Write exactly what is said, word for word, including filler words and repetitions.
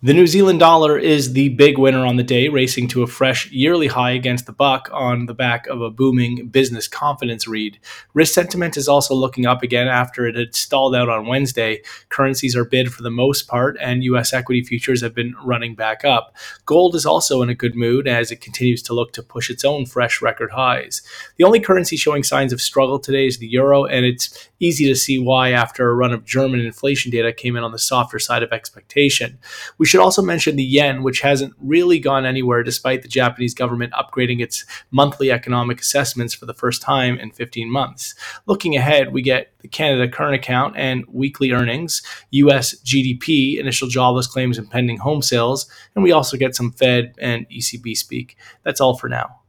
The New Zealand dollar is the big winner on the day, racing to a fresh yearly high against the buck on the back of a booming business confidence read. Risk sentiment is also looking up again after it had stalled out on Wednesday. Currencies are bid for the most part, and U S equity futures have been running back up. Gold is also in a good mood as it continues to look to push its own fresh record highs. The only currency showing signs of struggle today is the euro, and it's easy to see why after a run of German inflation data came in on the softer side of expectation. We should also mention the yen, which hasn't really gone anywhere despite the Japanese government upgrading its monthly economic assessments for the first time in fifteen months. Looking ahead, we get the Canada current account and weekly earnings, U S G D P, initial jobless claims and pending home sales, and we also get some Fed and E C B speak. That's all for now.